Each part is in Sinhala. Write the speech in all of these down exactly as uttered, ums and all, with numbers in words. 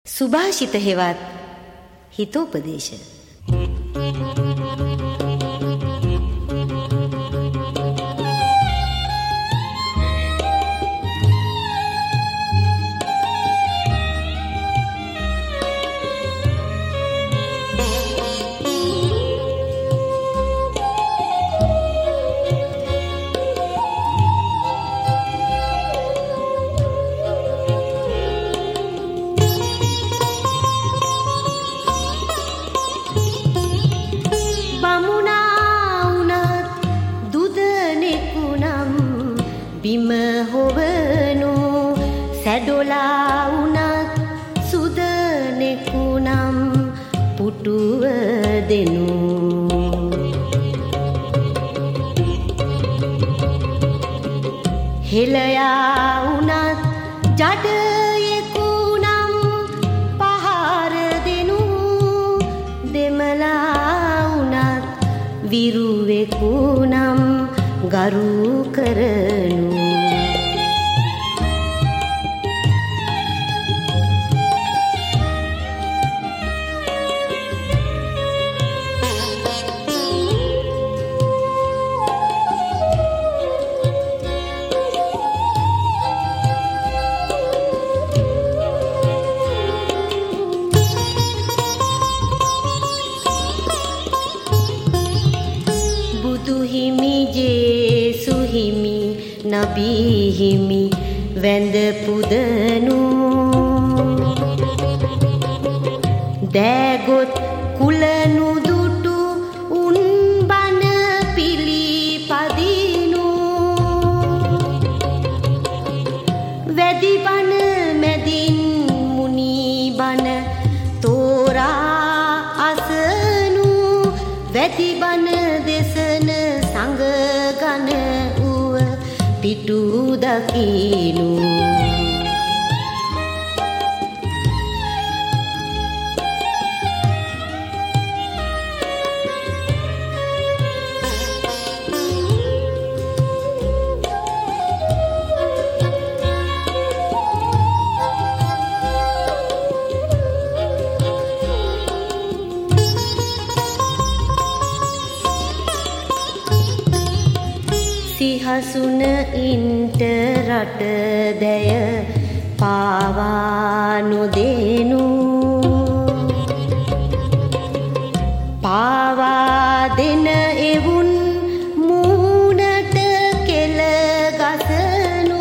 සුභාෂිත හෙවත් හිතෝපදේශ. බිම හොවනු සැඩොලා වුණත් සුදනෙකු නම් පුටුව දෙනු. හෙළයා වුණත් ජඩයෙකු නම් පහර දෙනු. දෙමලා වුණත් විරුවෙකු නම් ගරු කරනු. බුදුහිමි ජේසුහිමි නබිහිමි වැඳ පුදනු. දෑගොත් කුලනු දුටු උන් බණ පිළිපදිනු. වැදි බණ මැදින් මුනි බණ තෝරා අසනු. වැදි බණ දෙසන සංග ගන වූ පිටු දකිනු. සිහසුන ඉන්ට රට දැය පාවා නොදෙනු. පාවා දෙන එවුන් මූණට කෙල ගසනු.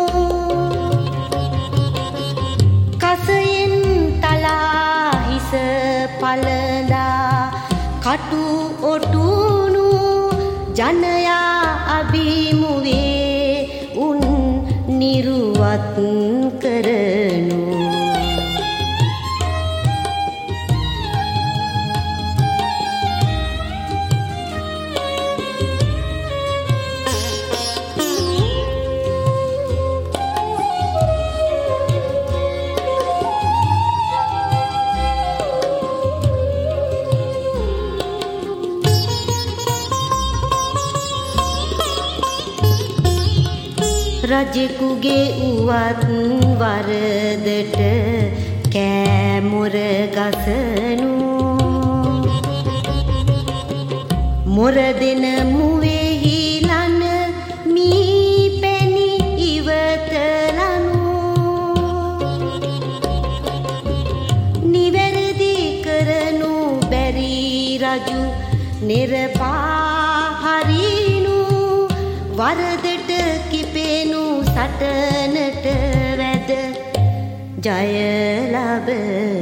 කසයෙන් තලා හිස පළඳා කටු ඔටුනු. ජනයා අභිමුවේ උන් නිරුවත් කරනු. රජෙකුගේ උවත් වරදට කෑමොර ගසනු. මොර දෙන මුවෙහි ලන මී පැණි ඉවතලනු. නිවැරදි කරනු බැරි රජු නිරපා හරිනු. වරදට කිපෙනු සටනට වැද ජය ලබ